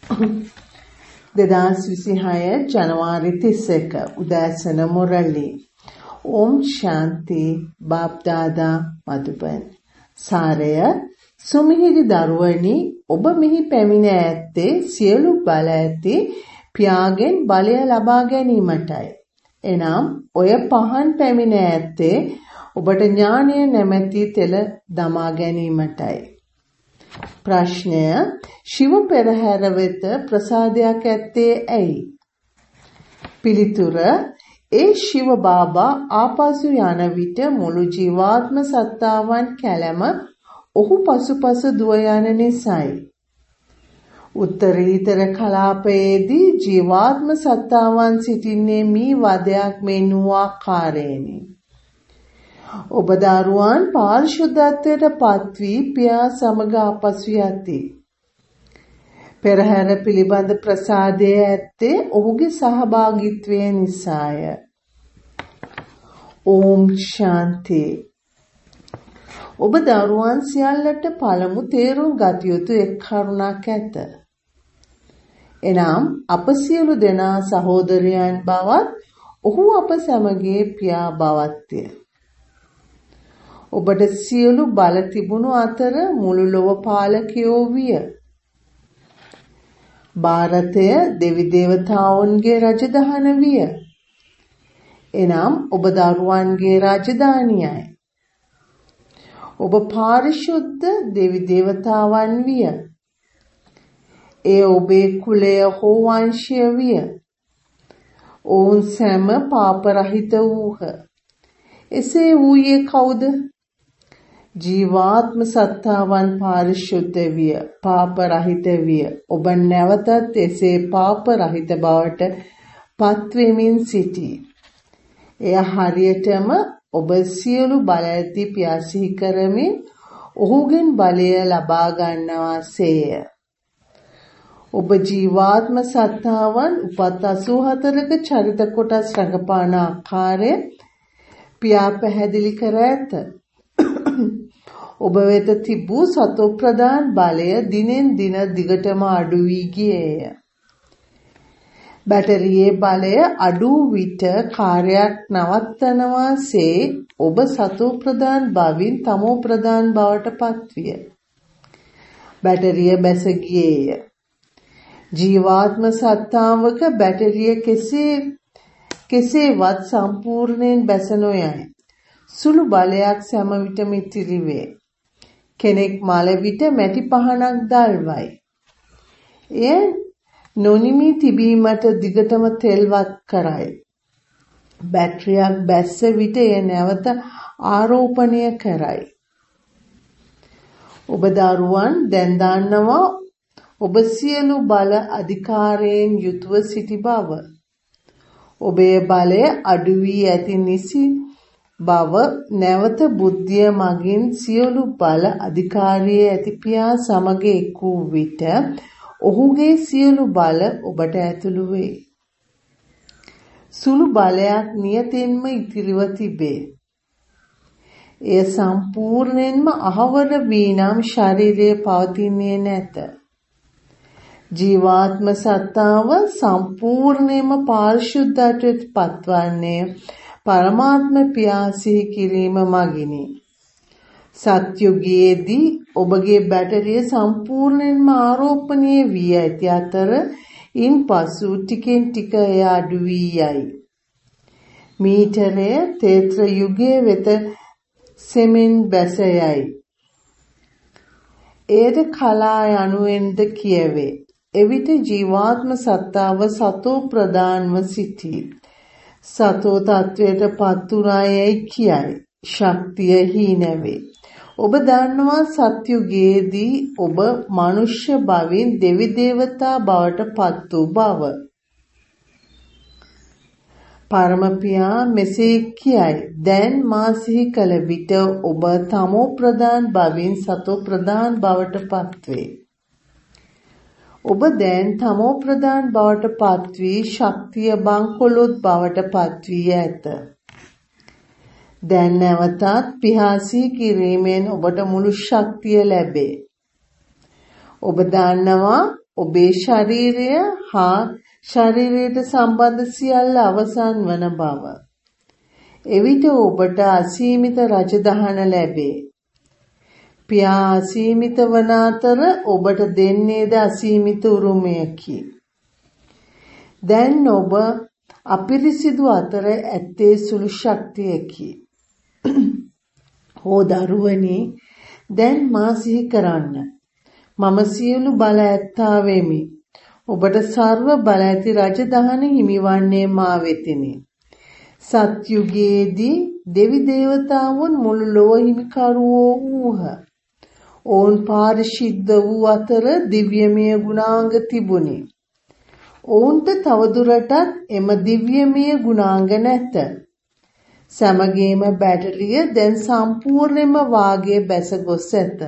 2026 ජනවාරි 31 උදෑසන මුරලි. ඕම් ශාන්ති බාප්දාදා මදුබන්. සාරය සුමිහිරි දරුවනි, ඔබ මෙහි පැමිණ ඇත්තේ සියලු බල ඇති පියාගෙන් බලය ලබා ගැනීමටයි. එනම් ඔය පහන් පැමිණ ඇත්තේ ඔබට ඥානය නැමැති තෙල දමා ගැනීමටයි. ප්‍රශ්නය: ශිව පෙරහැර වෙත ප්‍රසාදයක් ඇත්තේ ඇයි? පිළිතුර: ඒ ශිව බාබා ආපසු යන විට මුළු ජීවාත්ම සත්තාවන් කැළම ඔහු පසුපස දුව යන නිසායි. උත්තරීතර කලාපයේදී ජීවාත්ම සත්තාවන් සිටින්නේ මී වදයක් මෙන් වූ ආකාරයෙනි. ඔබ දරුවන් පාරිශුද්ධත්වයට පත් වී පියා සමග අපසු යති. පෙරහැර පිළිබඳ ප්‍රසාදය ඇත්තේ ඔහුගේ සහභාගීත්වය නිසාය. ඕම් ශාන්ති. ඔබ දරුවන් සියල්ලට පළමු තේරුම් ගත යුතු එක් කරුණක් ඇත. එනම් අප සියලු දෙනා සහෝදරයන් බවත් ඔහු අප සමගයේ පියා බවත්ය. ඔබට සියලු බල තිබුණු අතර මුළු ලොව පාලකයෝ විය. ಭಾರತය දෙවි දේවතාවුන්ගේ රජධාන විය. එනම් ඔබ දරුවන්ගේ රාජධානියයි. ඔබ පාරිශුද්ධ දෙවි දේවතාවන් විය. ඒ ඔබේ කුලය හෝ වංශය විය. ඔවුන් සැම පාප රහිත වූහ. එසේ වූයේ කවුද? ජීවාත්ම සත්තාවන් පාරිශුද්ධ විය, පාප රහිත විය. ඔබ නැවතත් එසේ පාප රහිත බවට පත්වෙමින් සිටී. එය හරියටම ඔබ සියලු බල ඇති පියා සිහි කරමින් ඔහුගෙන් බලය ලබා ගන්නවාසේය. ඔබ ජීවාත්ම සත්තාවන් උපත් 84ක චරිත කොටස් රඟපාන ආකාරය පියා පැහැදිලි කර ඇත. ඔබ වෙත තිබූ සතෝ ප්‍රධාන බලය දිනෙන් දින දිගටම අඩු වී ගියේය. බැටරියේ බලය අඩු විට කාර්යයක් නවත්තනවාසේ ඔබ සතෝ ප්‍රධාන බවින් තමෝ ප්‍රධාන බවට පත්විය. බැටරිය බැස ගියේය. ජීවාත්ම සත්තාවක බැටරිය කෙසේවත් සම්පූර්ණයෙන් බැස නොයයි. සුළු බලයක් සෑම විටම ඉතිරි වේ. කෙනෙක් මල විට මැටි පහනක් දල්වයි. එය නොනිමි තිබීමට දිගටම තෙල්වත් කරයි. බැටරියක් බැස්ස විට එය නැවත ආරෝපණය කරයි. ඔබ දරුවන් දැන් දන්නවා ඔබ සියලු බල අධිකාරයෙන් යුතුව සිටි බව. ඔබේ බලය අඩු වී ඇති නිසි බව නැවත බුද්ධිය මගින් සියලු බල අධිකාරියේ ඇති පියා සමග එක් වූ විට ඔහුගේ සියලු බල ඔබට ඇතුළු වේ. සුළු බලයක් නියතින්ම ඉතිරිව තිබේ. එය සම්පූර්ණයෙන්ම අහවර වී නම් ශරීරය පවතින්නේ නැත. ජීවාත්ම සත්තාව සම්පූර්ණයෙන්ම පාරිශුද්ධත්වයට පත්වන්නේ පරමාත්ම පියා සිහි කිරීම මගිනි. සත්‍යුගයේදී ඔබගේ බැටරිය සම්පූර්ණයෙන්ම ආරෝපණය වී ඇති අතර ඉන්පසු ටිකෙන් ටික එය අඩු වී යයි. මීටරය තේත්‍ර යුගයේ වෙත සෙමින් බැස යයි. එයට කලා යනුවෙන්ද කියවේ. එවිට ජීවාත්ම සත්තාව සතෝ ප්‍රධානව සිටී. සතෝ තත්වයට පත්ුණායයි කියයි. ශක්තිය හීනවේ. ඔබ දන්නවා සත්‍යුගයේදී ඔබ මනුෂ්‍ය භවෙන් දෙවි දේවතා බවට පත් වූ බව. පරමපියා මෙසේ කියයි. දැන් මා සිහි කළ විට ඔබ තමෝ ප්‍රධාන භවෙන් සතෝ ප්‍රධාන බවට පත්වේ. ඔබ දැන් තමෝ ප්‍රධාන බවට පත් වී ශක්තිය බංකොලොත් බවට පත් වී ඇත. දැන් නැවතත් පිහාසී කිරීමෙන් ඔබට මුළු ශක්තිය ලැබේ. ඔබ දන්නවා ඔබේ ශරීරය හා ශරීරයට සම්බන්ධ සියල්ල අවසන් වන බව. එවිට ඔබට අසීමිත රජදහන ලැබේ. පියා අසීමිත වන අතර ඔබට දෙන්නේද අසීමිත උරුමයකි. දැන් ඔබ අපිරිසිදු අතර ඇත්තේ සුළු ශක්තියකි. හෝ දරුවනි, දැන් මා සිහි කරන්න. මම සියලු බල ඇත්තා වෙමි. ඔබට සර්ව බල ඇති රජදහන හිමිවන්නේ මා වෙතිනි. සත්‍යුගයේදී දෙවි දේවතාවුන් මුළු ලොව හිමිකරුවෝ වූහ. ඔවුන් පාරිශුද්ධ වූ අතර දිව්‍යමය ගුණාංග තිබුණි. ඔවුන්ට තවදුරටත් එම දිව්‍යමය ගුණාංග නැත. සමගේම බැටරිය දැන් සම්පූර්ණයෙන්ම වාගේ බැස ගොස් ඇත.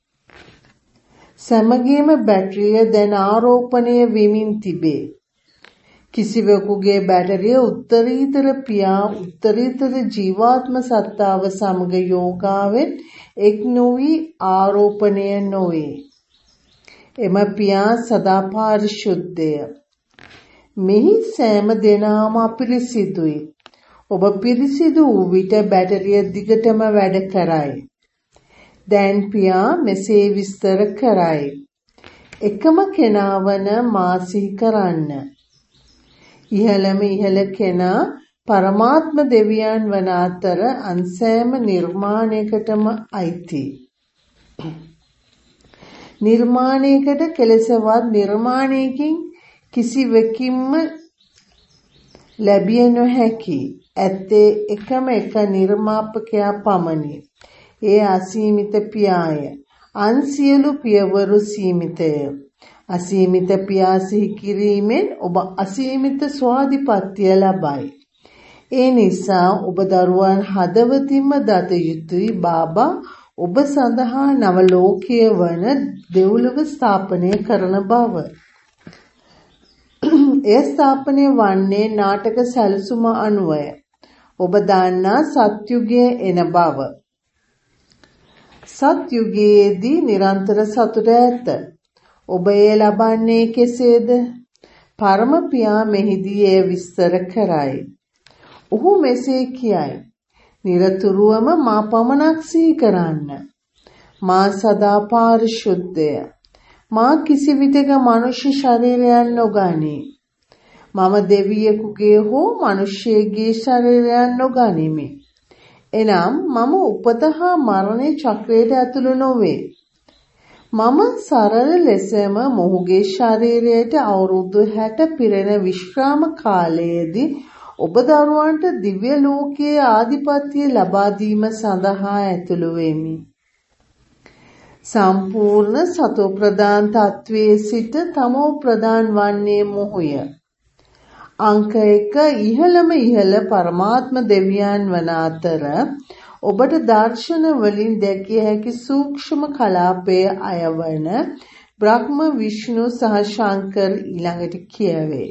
සමගේම බැටරිය දැන් ආරෝපණය වෙමින් තිබේ. කිසිවෙකුගේ බැටරිය උත්තරීතර පියා උත්තරීතර ජීවාත්ම සත්තාව සමග යෝගාවෙන් එක් නොවි ආරෝපණය නොවේ. එම පියා සදා පාරිශුද්ධය. මෙහි සෑම දෙනාම අපිරිසිදුයි. ඔබ පිරිසිදු වූ විට බැටරිය දිගටම වැඩ කරයි. දැන් පියා මෙසේ විස්තර කරයි. එකම කෙනා වන මා සිහි කරන්න. ඉහළම ඉහළ කෙනා පරමාත්ම දෙවියන් වන අතර අන්සෑම නිර්මාණයකටම අයිති. නිර්මාණයකට කෙලෙසවත් නිර්මාණයකින් කිසිවකින්ම ලැබිය නොහැකි. ඇත්තේ එකම එක නිර්මාපකයා පමණි. ඒ අසීමිත පියාය. අන් සියලු පියවරු සීමිතය. අසීමිත පියා සිහි කිරීමෙන් ඔබ අසීමිත ස්වාධිපත්‍ය ලබයි. ඒ නිසා ඔබ දරුවන් හදවතින්ම දත යුතුයි බාබා ඔබ සඳහා නව ලෝකයේ වන දෙව්ලොව ස්ථාපනය කරන බව. එය ස්ථාපනය වන්නේ නාටක සැලසුම අනුවය. ඔබ දන්නා සත්‍යුගයේ එන බව. සත්‍යුගයේදී නිරන්තර සතුට ඇත. ඔබ එය ලබන්නේ කෙසේද? පරම පියා මෙහිදී එය විස්තර කරයි. ඔහු මෙසේ කියයි. නිරතුරුවම මා පමණක් සිහි කරන්න. මා සදා පාරිශුද්ධය. මා කිසිවිටක මනුෂ්‍ය ශරීරයන් නොගනී. මම දෙවියෙකුගේ හෝ මිනිසෙකුගේ ශරීරයන් නොගනිමි. එනම් මම උපත හා මරණේ චක්‍රයට ඇතුළු නොවේ. මම සරල ලෙසම මොහුගේ ශරීරයට අවුරුදු 60 පිරෙන විශ්‍රාම කාලයේදී ඔබ දරුවන්ට දිව්‍ය ලෝකයේ ආධිපත්‍ය ලබා දීම සඳහා ඇතුළු වෙමි. සම්පූර්ණ සතෝ ප්‍රදාන් තත්වයේ සිට තමෝ ප්‍රදාන් වන්නේ මොහුය. අංක 1 ඉහළම ඉහළ පරමාත්ම දෙවියන් වන අතර ඔබට දර්ශන වලින් දැකිය හැකි සූක්ෂම කලාපයේ අයවන බ්‍රහ්ම විෂ්ණු සහ ශංකර ඊළඟට කියවේ.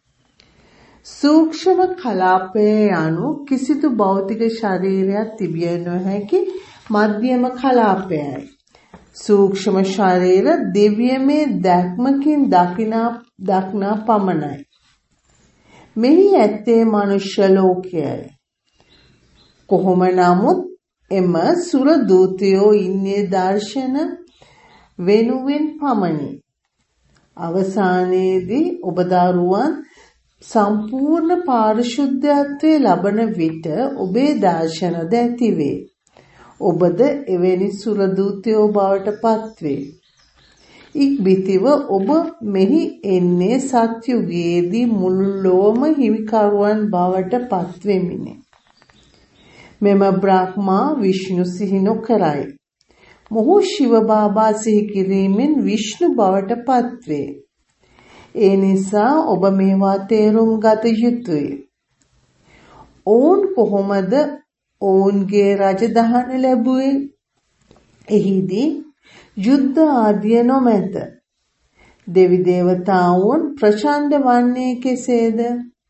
සූක්ෂම කලාපයේ යනු කිසිදු භෞතික ශරීරයක් තිබිය නොහැකි මධ්‍යම කලාපයයි. සූක්ෂම ශරීර දිව්‍යමය දැක්මකින් දක්නා පමණයි. මෙහි ඇත්තේ මනුෂ්‍ය ලෝකයයි. කොහොම නමුත් එම සුර දූතයෝ ඉන්නේ දර්ශන වෙනුවෙන් පමණි. අවසානයේදී ඔබ දරුවන් සම්පූර්ණ පාරිශුද්ධත්වයේ ලබන විට ඔබේ දර්ශනද ඇතිවේ. ඔබද එවැනි සුර දූතයෝ බවට පත්වේ. ඉක්බිතිව ඔබ මෙහි එන්නේ සත්‍යුගයේදී මුළු ලොවම හිමිකරුවන් බවට පත්වෙමිනි. මෙම බ්‍රහ්මා විෂ්ණු සිහි නොකරයි. මොහු ශිව බාබා සිහි කිරීමෙන් විෂ්ණු බවට පත්වේ. ඒ නිසා ඔබ මේවා තේරුම් ගත යුතුය. ඔවුන් කොහොමද ඔවුන්ගේ රජදහන ලැබුවේ? එහිදී යුද්ධ ආදිය නොමැත. දෙවි දේවතාවුන් ප්‍රචණ්ඩ වන්නේ කෙසේද?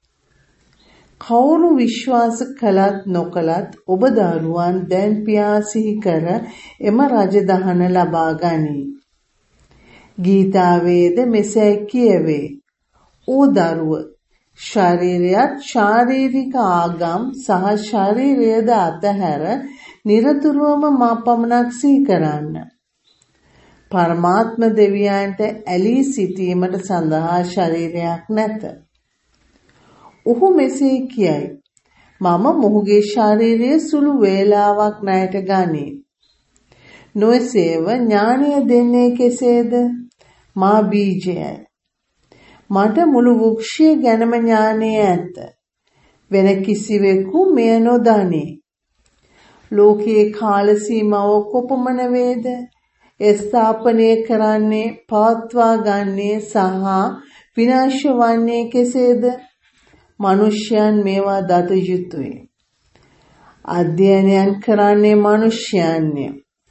කවුරු විශ්වාස කළත් නොකළත් ඔබ දරුවන් දැන් පියා සිහි කර එම රජදහන ලබා ගනී. ගීතාවේද මෙසේ කියවේ. "ඕ දරුව, ශරීරයත් ශාරීරික ආගම් සහ ශරීරයද අතහැර නිරතුරුවම මා පමණක් සිහි කරන්න. පරමාත්ම දෙවියන්ට ඇලී සිටීමට සඳහා ශරීරයක් නැත." ඔහු මෙසේ කියයි. "මම මොහුගේ ශරීරය සුළු වේලාවක් ණයට ගනී." නොයසේව ඥානය දෙන්නේ කෙසේද? මා බීජයයි. මට මුළු වෘක්ෂය ගැනම ඥානය ඇත. වෙන කිසිවෙකු මෙය නොදනී. ලෝකයේ කාල සීමාව කොපමණ වේද? ස්ථාපනය කරන්නේ, පවත්වා ගන්නේ සහ විනාශ වන්නේ කෙසේද? මනුෂ්‍යයන් මේවා දත යුතුය. අධ්‍යයනයන් කරන්නේ මනුෂ්‍යයන්ය.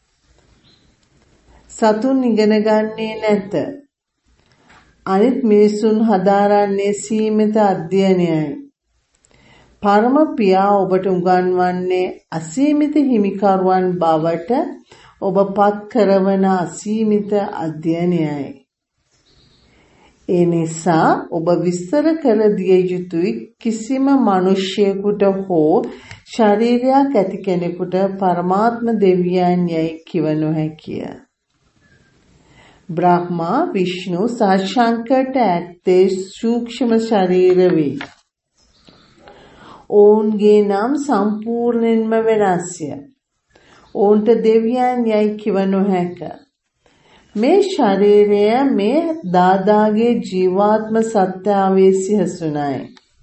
සතුන් ඉගෙන ගන්නේ නැත. අනිත් මිනිසුන් හදාරන්නේ සීමිත අධ්‍යයනයයි. පරම පියා ඔබට උගන්වන්නේ අසීමිත හිමිකරුවන් බවට ඔබ පත් කරවන අසීමිත අධ්‍යයනයයි. ඒ නිසා ඔබ විස්තර කර දිය යුතුයි කිසිම මිනිසෙකුට හෝ ශරීරයක් ඇති කෙනෙකුට පරමාත්ම දෙවියන් යයි කිව නොහැකිය. බ්‍රහ්මා, විෂ්ණු සහ ශංකරට ඇත්තේ සූක්ෂම ශරීර වේ. ඔවුන්ගේ නම් සම්පූර්ණයෙන්ම වෙනස්ය. ඔවුන්ට දෙවියන් යයි කිව නොහැක. මේ ශරීරය මේ දාදාගේ ජීවාත්ම සත්‍යාවේ සිහසුනයි.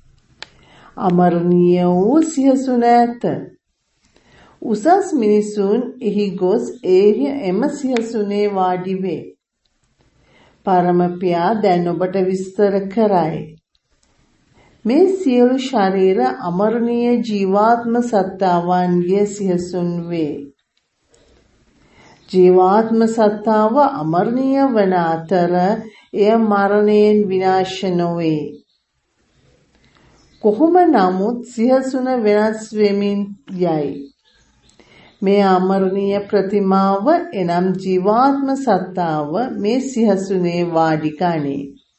අමරණීය වූ සිහසුන ඇත. උසස් මිනිසුන් එහි ගොස් එම සිහසුනේ වාඩි වේ. පරම පියා දැන් ඔබට විස්තර කරයි. මේ සියලු ශරීර අමරණීය ජීවාත්ම සත්තාවන්ගේ සිහසුන් වේ. ජීවාත්ම සත්තාව අමරණීය වන අතර එය මරණයෙන් විනාශ නොවේ. කොහොම නමුත් සිහසුන වෙනස් වෙමින් යයි. මේ අමරණීය ප්‍රතිමාව එනම් ජීවාත්ම සත්තාව මේ සිහසුනේ වාඩි ගනී.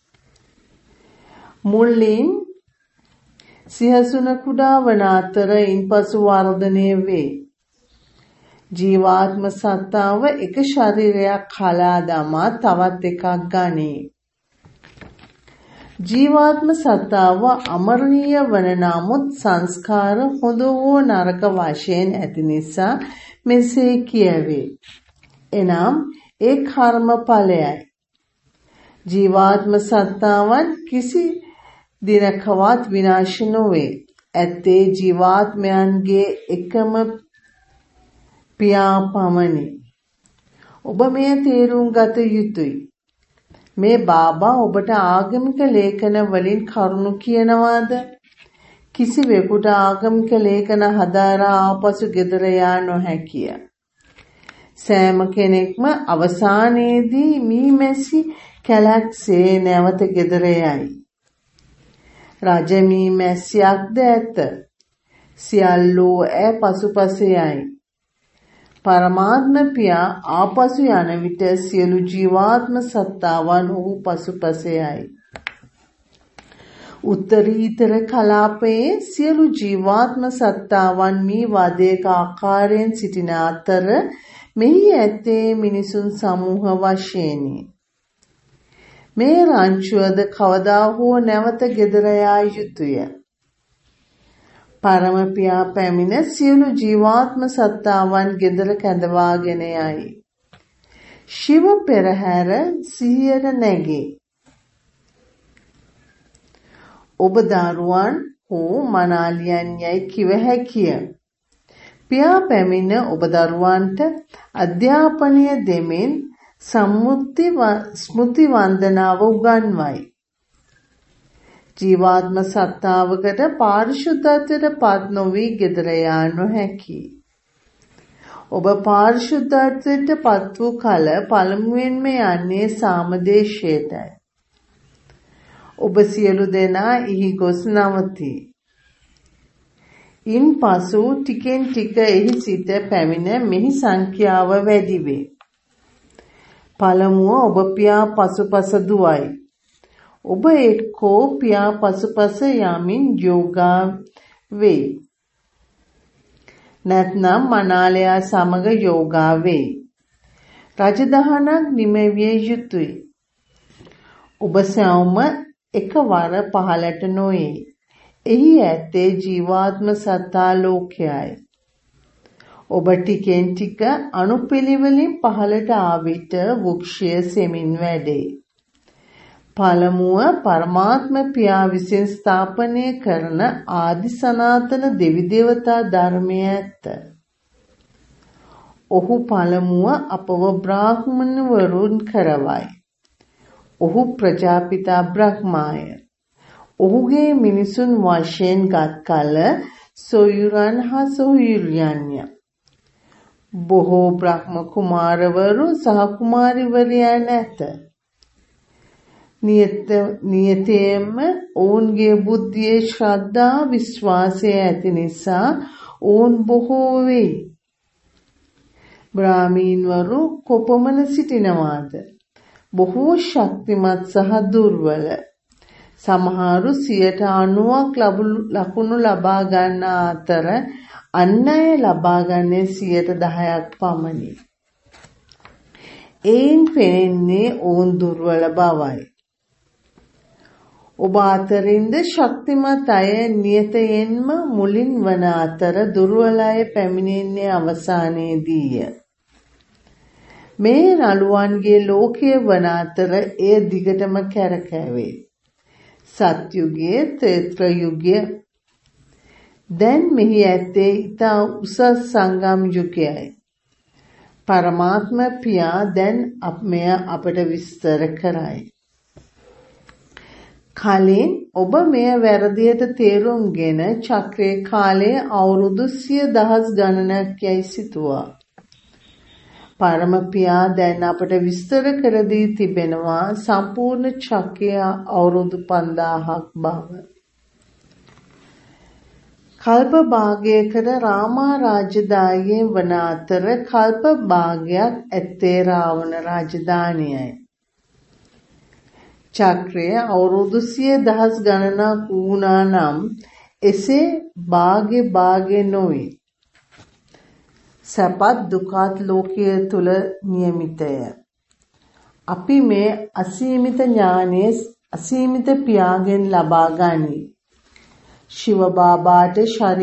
මුලින් සිහසුන කුඩා වන අතර ඉන්පසු වර්ධනය වේ. ජීවාත්ම සත්තාව එක ශරීරයක් කලා දමා තවත් එකක් ගනී. ජීවාත්ම සත්තාව අමරණීය වන නමුත් සංස්කාර හොඳ හෝ නරක වශයෙන් ඇති නිසා මෙසේ කියවේ. එනම් ඒ කර්මඵලයයි. ජීවාත්ම සත්තාවන් කිසි දිනකවත් විනාශ නොවේ. ඇත්තේ ජීවාත්මයන්ගේ එකම පියා පමණි. ඔබ මෙය තේරුම් ගත යුතුයි. මේ බාබා ඔබට ආගමික ලේඛන වලින් කරුණු කියනවාද? කිසිවෙකුට ආගමික ලේඛන හදාරා ආපසු ගෙදර යා නොහැකිය. සෑම කෙනෙක්ම අවසානයේදී මීමැසි කැලක්සේ නැවත ගෙදර යයි. රජ මීමැස්සියක්ද ඇත. සියල්ලෝ ඈ පසුපස යයි. පරමාත්ම පියා ආපසු යන විට සියලු ජීවාත්ම සත්තාවන් ඔහු පසුපස යයි. උත්තරීතර කලාපයේ සියලු ජීවාත්ම සත්තාවන් මේ වදයක ආකාරයෙන් සිටින අතර මෙහි ඇත්තේ මිනිසුන් සමූහ වශයෙනි. මේ රංචුවද කවදා හෝ නැවත ගෙදර යා යුතුය. පරම පියා පැමිණ සියලු ජීවාත්ම සත්තාවන් ගෙදර කැඳවාගෙන යයි. ශිව පෙරහැර සිහියට නැගේ. ඔබ දරුවන් හෝ මනාලියන් යයි කිව හැකිය. පියා පැමිණ ඔබ දරුවන්ට අධ්‍යාපනය දෙමින් ස්මෘති වන්දනාව උගන්වයි. ජීවාත්ම සත්තාවකට පාරිශුද්ධත්වයට පත් නොවී ගෙදර යා නොහැකි. ඔබ පාරිශුද්ධත්වයට පත් වූ කල පළමුවෙන්ම යන්නේ සාමදේශයටයි. ඔබ සියලු දෙනා එහි ගොස් නවතී. ඉන්පසු ටිකෙන් ටික එහි සිට පැමිණ මෙහි සංඛ්‍යාව වැඩි වේ. පළමුව ඔබ පියා පසුපස දුවයි. ඔබ එක්කෝ පියා පසුපස යමින් යෝගා වෙයි. නැත්නම් මනාලයා සමග යෝගා වෙයි. රජදහනක් නිමවිය යුතුය. ඔබ සැවොම එකවර පහළට නොයේ. එහි ඇත්තේ ජීවාත්ම සත්තා ලෝකයයි. ඔබ ටිකෙන් ටික අනුපිළිවෙලින් පහළට ආවිට වෘක්ෂය සෙමින් වැඩේ. පළමුව පරමාත්ම පියා විසින් ස්ථාපනය කරන ආදි සනාතන දෙවි දේවතා ධර්මය ඇත්ත. ඔහු පළමුව අපව බ්‍රාහ්මණවරුන් කරවයි. ඔහු ප්‍රජාපිතා බ්‍රහ්මාය. ඔහුගේ මිනිසුන් වශයෙන් ගත් කල සොයුරන් හා සොයුරියන්ය. බොහෝ බ්‍රහ්ම කුමාරවරු සහ කුමාරිවරියන් ඇත. නියතයෙන්ම ඔවුන්ගේ බුද්ධියේ ශ්‍රද්ධා විශ්වාසය ඇති නිසා ඔවුන් බොහෝ වෙයි. බ්‍රාහ්මීන්වරු කොපමණ සිටිනවාද? බොහෝ ශක්තිමත් සහ දුර්වල. සමහරු 90% ලකුණු ලබා ගන්න අතර අන් අය ලබා ගන්නේ 10% පමණි. එයින් පෙනෙන්නේ ඔවුන් දුර්වල බවයි. ඔබ අතරින්ද ශක්තිමත් අය නියතයෙන්ම මුලින් වන අතර දුර්වල අය පැමිණෙන්නේ අවසානයේදීය. මේ නළුවන්ගේ ලෝකය වන අතර එය දිගටම කැරකැවේ. සත්‍යුගයේ ත්‍රේත යුගය. දැන් මෙහි ඇත්තේ ඉතා උසස් සංගම් යුගයයි. පරමාත්ම පියා දැන් මෙය අපට විස්තර කරයි. කලින් ඔබ මෙය වැරදියට තේරුම්ගෙන චක්‍රයේ කාලය අවුරුදු 100,000 ගණනක් යයි සිතුවා. පරම පියා දැන් අපට විස්තර කර දී තිබෙනවා සම්පූර්ණ චක්‍රය අවුරුදු 5000ක් බව. කල්ප භාගයකට රාමා රාජධානිය වන අතර කල්ප භාගයක් ඇත්තේ රාවණ රාජධානියයි. චක්‍රය අවුරුදු 100,000 ගණනක් වුණා නම් එසේ භාගේ නොවේ. සපත් දුකත් ලෝකයේ තුල නියමිතය. අපි මේ අසීමිත ඥානයේ අසීමිත පියාගෙන් ලබා ගනී. ශිව බාබාට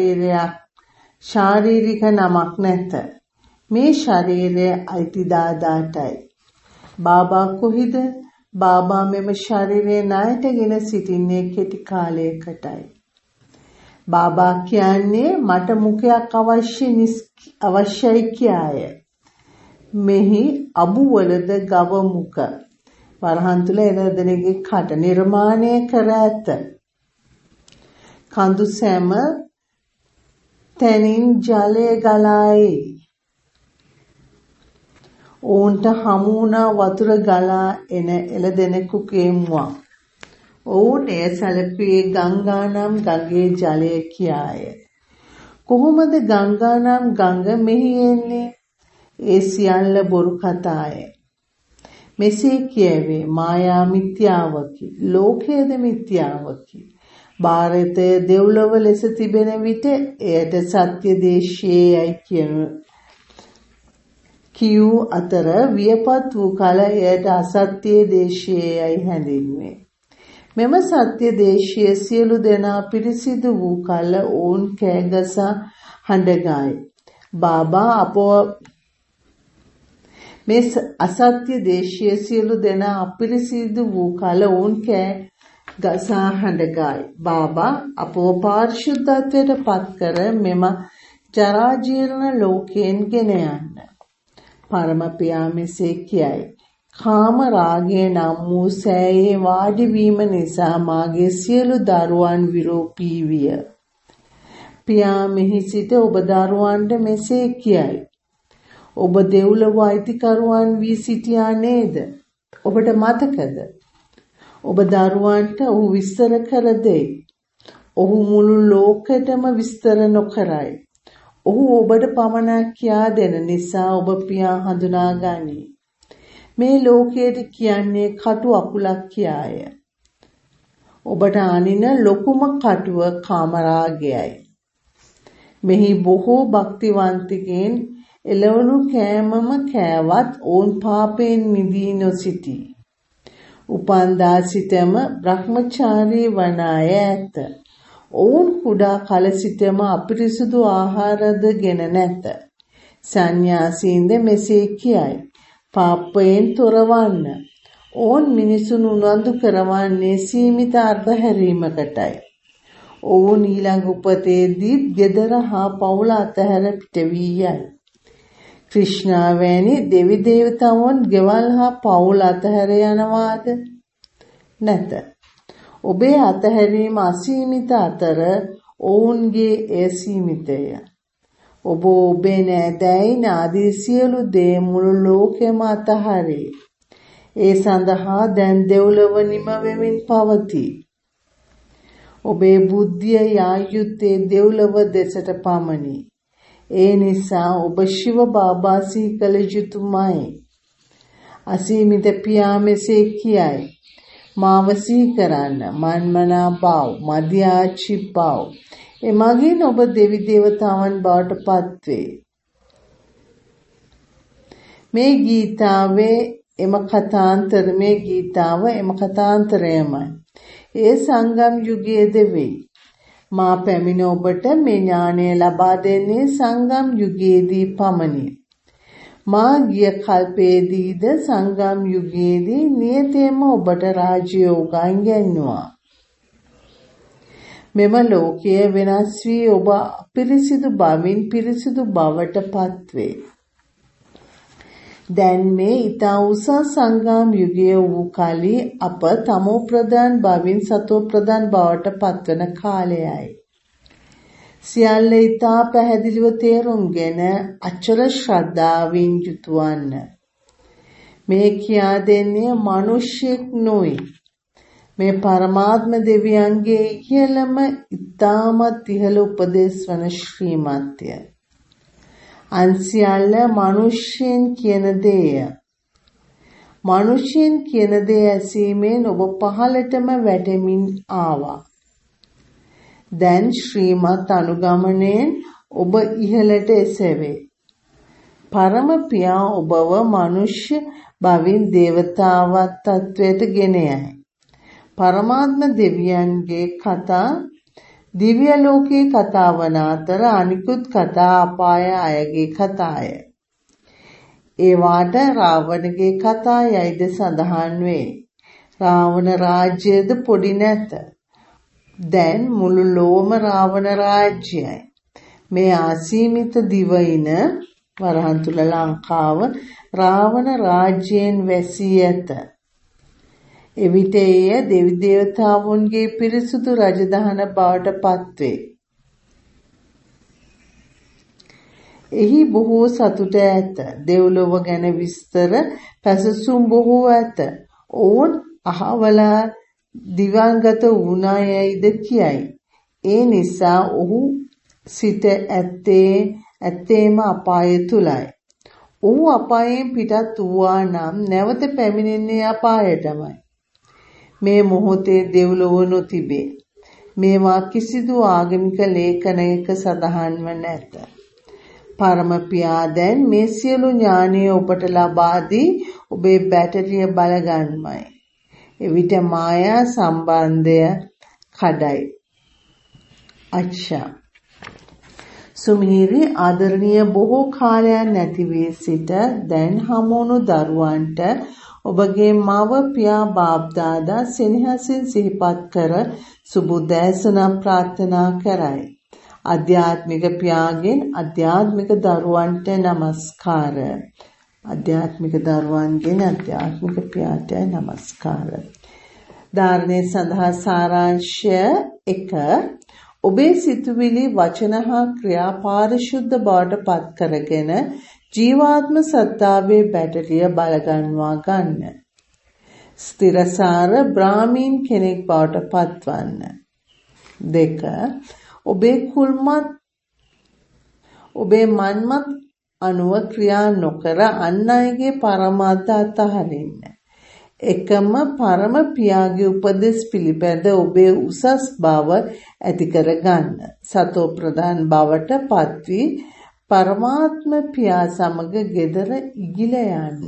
ශාරීරික නමක් නැත. මේ ශරීරය අයිති දාදාටයි. බාබා කොහිද? බාබා මෙම ශරීරයේ ණයටගෙන සිටින්නේ කෙටි කාලයකටයි. බාබා කියන්නේ මට මුඛයක් අවශ්‍යයි කියාය. මෙහි අබුවලද ගව මුඛ වරහන් තුල එළදෙනගේ කට නිර්මාණය කර ඇත. කඳු සැම තැනින් ජලය ගලායි. ඔවුන්ට හමු වුණා වතුර ගලා එන එළදෙනෙකුගේ මුවක්. ඔවුන් එය සැලකුවේ ගංගා නම් ගඟේ ජලය කියාය. කොහොමද ගංගා නම් ගඟ මෙහි එන්නේ? ඒ සියල්ල බොරු කතාය. මෙසේ කියවේ මායා මිත්‍යාවකි. ලෝකයේද මිත්‍යාවකි. ಭಾರತයේ දෙව්ලොව ලෙස තිබෙන විට එයට සත්‍ය දේශයේයි කියූ අතර වියපත් වූ කල එයට අසත්‍ය දේශයේයි හැඳින්වේ. මෙම සත්‍ය දේශයේ සියලු දෙනා පිරිසිදු වූ කල ඔවුන් කෑගසා හඬගයි. බාබා අපෝ මේ අසත්‍ය දේශයේ සියලු දෙනා අපිරිසිදු වූ කල ඔවුන් කෑගසා හඬගයි. බාබා අපෝ පාරිශුද්ධත්වයට පත් කර මෙම ජරා ජීර්ණ ලෝකයෙන් ගෙන යන්න. පරම පියා මෙසේ කියයි. කාම රාගය නම් වූ සෑයේ වාඩි වීම නිසා මාගේ සියලු දරුවන් විරෝපී විය. පියා මෙහි සිට ඔබ දරුවන්ට මෙසේ කියයි. ඔබ දෙව්ලොව අයිතිකරුවන් වී සිටියා නේද? ඔබට මතකද? ඔබ දරුවන්ට ඔහු විස්තර කර දෙයි. ඔහු මුළු ලෝකෙටම විස්තර නොකරයි. ඔහු ඔබට පමණක් කියා දෙන නිසා ඔබ පියා හඳුනා ගනී. මේ ලෝකයට කියන්නේ කටු අකුලක් කියාය. ඔබට අනින ලොකුම කටුව කාමරාගයයි. මෙහි බොහෝ භක්තිවන්තකෙන් එළවලු කෑමම කෑවත් ඔවුන් පාපයෙන් මිදී නොසිටී. උපන්දා සිටම බ්‍රහ්මචාරී වන අය ඇත. ඔවුන් කුඩා කල සිටම අපිරිසුදු ආහාරද ගෙන නැත. සන්‍යාසීන්ද මෙසේ කියයි. පාපයෙන් තොරවන්න. ඔවුන් මිනිසුන් උනන්දු කරවන්නේ සීමිත අර්ථ හැරීමකටයි. ඔවුන් ඊළඟ උපතේදී ගෙදර හා පවුල අතහැර පිට වී යයි. ක්‍රිෂ්ණා වැනි දෙවි දේවතාවුන් ගෙවල් හා පවුල් අතහැර යනවාද? නැත. ඔබේ අතහැරීම අසීමිත අතර ඔවුන්ගේ එය සීමිතය. ඔබ ඔබේ නෑදෑයින් ආදී සියලු දේ මුළු ලෝකෙම අතහරේ. ඒ සඳහා දැන් දෙව්ලොව නිම වෙමින් පවතී. ඔබේ බුද්ධිය යා යුත්තේ දෙව්ලොව දෙසට පමණි. ඒ නිසා ඔබ ශිව බාබා සිහි කළ යුතුමයි. අසීමිත පියා මෙසේ කියයි. මාව සිහි කරන්න මන්මනා බව, මධ්‍යාචි බව. එමගින් ඔබ දෙවි දේවතාවන් බවට පත්වේ. මේ ගීතාව එම කතාන්තරයමයි. ඒ සංගම් යුගයේද වෙයි. මා පැමිණ ඔබට මේ ඥානය ලබා දෙන්නේ සංගම් යුගයේදී පමණි. මා ගිය කල්පයේදීද සංගම් යුගයේදී නියතයෙන්ම ඔබට රාජයෝගයන් ගැන්නුවා. මෙම ලෝකය වෙනස් වී ඔබ පිරිසිදු බවින් පිරිසිදු බවට පත්වේ. දැන් මේ ඊතා උසස් සංගම් යුගය වූ කලී අප තමෝ ප්‍රදාන් බවින් සතෝ ප්‍රදාන් බවට පත්වන කාලයයි. සියල්ල ඊතා පැහැදිලිව තේරුම්ගෙන අචල ශ්‍රද්ධාවෙන් යුතුවන්න. මේ කියා දෙන්නේ මිනිසෙක් නොයි. මේ පරමාත්ම දෙවියන්ගේ ඉහළම ඊ타මත් ඉහළ උපදේශ වන ශ්‍රීමත්ය. අන්සියල්ල මිනිසෙන් කියන දේය. මිනිසෙන් කියන දේ ඇසීමෙන් ඔබ පහළටම වැටෙමින් ආවා. දැන් ශ්‍රීමත් අනුගමනයෙන් ඔබ ඉහළට එසෙවේ. පරම පියා ඔබව මනුෂ්‍ය භවින් දේවතාවත් තත්වයට ගෙන යයි. පරමාත්ම දෙවියන්ගේ කතා දිව්‍ය ලෝකයේ කතා වන අතර අනිකුත් කතා අපාය අයගේ කතාය. ඒවාට රාවණගේ කතා යයිද සඳහන් වේ. රාවණ රාජ්‍යද පොඩි නැත. දැන් මුළු ලෝම රාවණ රාජ්‍යයයි. මේ අසීමිත දිවයින වරහන් තුල ලංකාව රාවණ රාජ්‍යයෙන් වැසී ඇත. එවිට එය දෙවි දේවතාවුන්ගේ පිරිසුදු රජදහන බවට පත්වේ. එහි බොහෝ සතුට ඇත. දෙව්ලොව ගැන විස්තර පැසසුම් බොහෝ ඇත. ඔවුන් අහවලා දිවංගත වුණා යයිද කියයි. ඒ නිසා ඔහු සිට ඇත්තේම අපාය තුලයි. ඔහු අපායෙන් පිටත් වූවා නම් නැවත පැමිණෙන්නේ අපායටමයි. මේ මොහොතේ දෙව්ලොව නොතිබේ. මේවා කිසිදු ආගමික ලේඛනයක සඳහන්ව නැත. පරම පියා දැන් මේ සියලු ඥානය ඔබට ලබා දී ඔබේ බැටරිය බලගන්මයි. එවිට මායා සම්බන්ධය කඩයි. අච්චා. සුමිහිරි ආදරණීය බොහෝ කාලයක් නැති වී සිට දැන් හමුණු දරුවන්ට ඔබගේ මව පියා බාප් දාදා සෙනෙහසින් සිහිපත් කර සුබුදෑසන ප්‍රාර්ථනා කරයි. ආධ්‍යාත්මික පියාගෙන් ආධ්‍යාත්මික දරුවන්ට නමස්කාර. ආධ්‍යාත්මික දරුවන්ගෙන් ආධ්‍යාත්මික පියාට නමස්කාර. ධාරණය සඳහා සාරාංශය 1. ඔබේ සිතුවිලි වචන හා ක්‍රියා පාරිශුද්ධ බවට පත් කරගෙන ජීවාත්ම සත්තාවේ බැටරිය බලගන්වා ගන්න. ස්ථිරසාර බ්‍රාහ්මීන් කෙනෙක් බවට පත්වන්න. 2. ඔබේ මන්මත් අනුව ක්‍රියා නොකර අන් අයගේ පරමාර්ථ අතහරින්න. එකම පරම පියාගේ උපදෙස් පිළිපැද ඔබේ උසස් බව ඇති කර ගන්න. සතෝ ප්‍රධාන බවට පත්වී පරමාත්ම පියා සමග ගෙදර ඉගිල යන්න.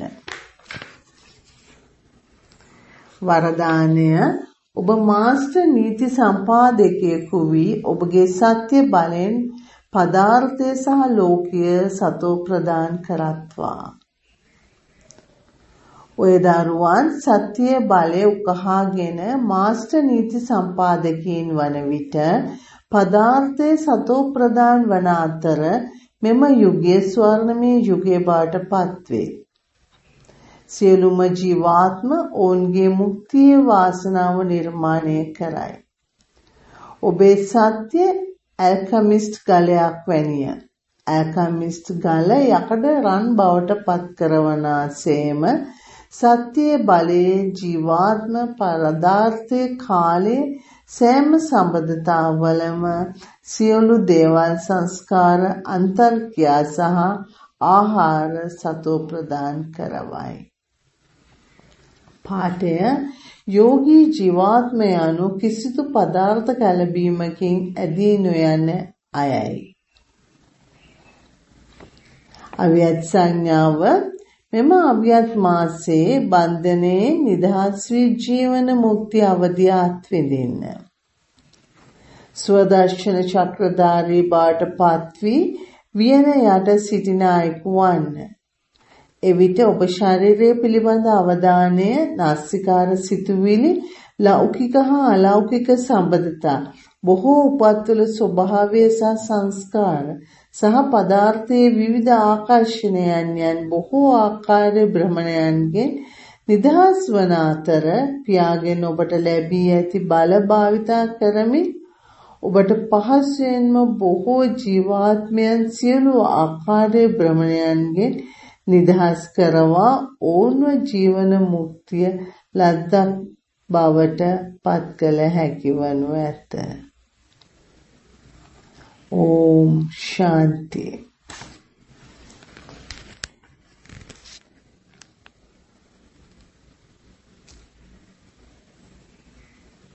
වරදානය ඔබ මාස්ටර් නීති සම්පාදකයෙකු වී ඔබගේ සත්‍ය බලෙන් පදාර්ථය සහ ලෝකය සතෝ ප්‍රදාන් කරත්වා. ඔය දරුවන් සත්‍යයේ බලය උකහාගෙන මාස්ටර් නීති සම්පාදකයන් වන විට පදාර්ථයේ සතෝ ප්‍රදාන් වන අතර මෙම යුගයේ ස්වර්ණමය යුගයේ බවට පත්වේ. සියලුම ජීවාත්ම ඔවුන්ගේ මුක්තියේ වාසනාව නිර්මාණය කරයි. ඔබේ සත්‍ය ඇල්කමිස්ට් ගලයක් වැනිය. ඇල්කමිස්ට් ගල යකඩ රන් බවට පත් කරවනාසේම සත්‍යයේ බලයේ ජීවාත්ම පදාර්ථයේ කාලයේ සෑම සම්බන්ධතාවලම සියලු දේවල් සංස්කාර අන්තර්ක්‍රියා සහ ආහාර සතෝ ප්‍රදාන් කරවයි. පාඨය යෝගී ජීවාත්මය anu කිසිදු පදාර්ථ කැළඹීමකින් ඇදී නොයන අයයි. අවියත් සංඥාව මෙම අවියත් මාසයේ බන්ධනයේ නිදහස් වී ජීවන මුක්ති අවධිය අත්විඳින්න. ස්වදර්ශන චක්‍රධාරී බවට පත්වී වියන යට සිටින අයෙකු වන්න. එවිට ඔබ ශරීරය පිළිබඳ අවධානය, නාසිකාර සිතුවිලි, ලෞකික හා අලෞකික සම්බන්ධතා, බොහෝ උපත්වල ස්වභාවය සහ සංස්කාර සහ පදාර්ථයේ විවිධ ආකර්ෂණයන් බොහෝ ආකාර භ්‍රමණයන්ගෙන් නිදහස් වන අතර පියාගෙන් ඔබට ලැබී ඇති බල භාවිතා කරමින් ඔබට පහසුවෙන්ම බොහෝ ජීවාත්මයන් සියලු ආකාරයේ භ්‍රමණයන්ගෙන් නිදහස් කරවා ඕන්ව ජීවන මුක්තිය ලද්දක් බවට පත් කළ හැකි වනු ඇත. ඕම් ශාන්ති.